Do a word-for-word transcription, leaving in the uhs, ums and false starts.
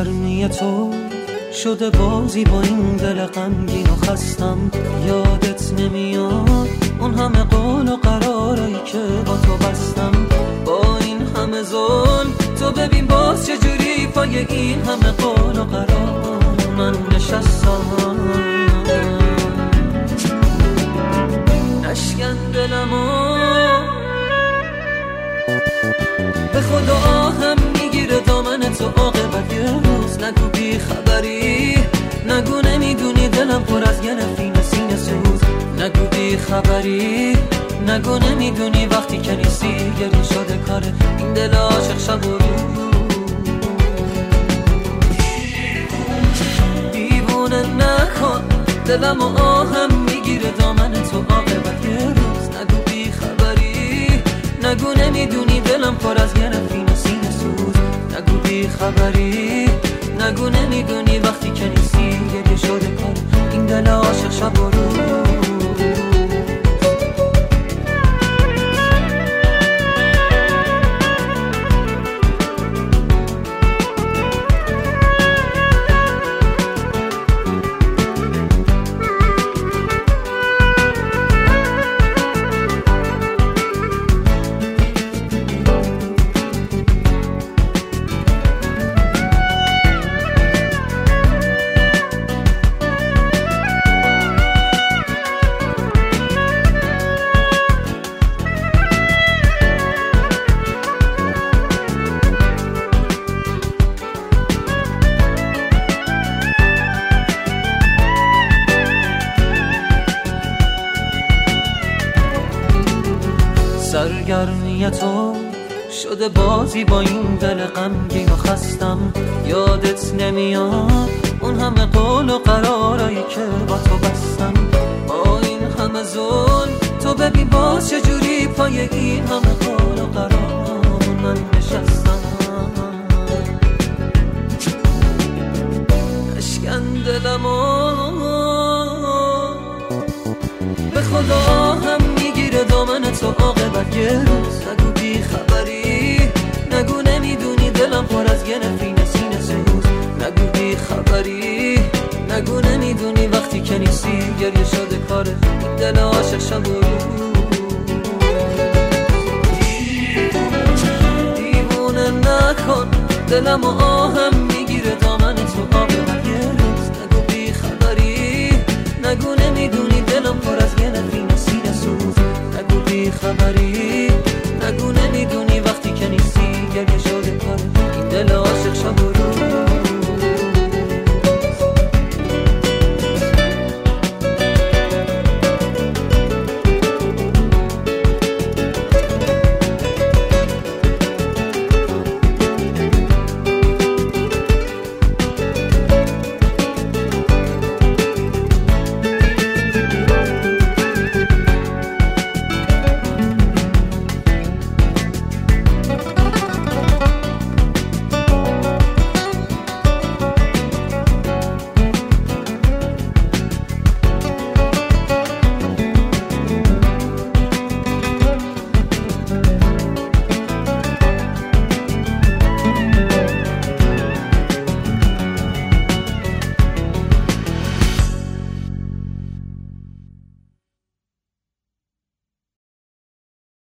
سرگرمی تو شده بازی با این دل غمگین و خستم. یادت نمیاد اون همه قول و قرارایی که با تو بستم؟ با این همه ظلم تو ببین باز چجوری پای این همه قول و قرار من نشستم. نشکن دلمو به خدا آهم میگیره دامن تو عاقبت یه روز. نگو بی خبری، نگو نمیدونی دلم پر از گرفتی سینه سوز. نگو بی خبری، نگو نمیدونی وقتی که نیستی گریه شده کاره این دل عاشق شب و روز. دیوونه نکن دلم و آهم میگیره دامن تو عاقبت یه روز. نگو بی خبری، نگو نمیدونی دلم پر از گرفتی سینه سوز. نگو بی خبری، نگو نمیدونی وقتی که نیستی گریه شده کار این دل عاشق شب و روز. سرگرمی تو شده بازی با این دل غمگین و خستم. یادت نمیاد اون همه قول و قرارایی که با تو بستم؟ با این همه ظلم تو ببین باز چجوری پای این همه قول و قرار من نشستم. نشکن دلمو به خدا هم میگیره دامن تو عاقبت یه روز. نگو بی خبری، نگو نمیدونی دلم پر از گرفتی سینه سوز. نگو بی خبری، نگو نمیدونی وقتی که نیستی گریه شده کار این دل عاشق شب و روز. دیوونه نکن دلم و آهم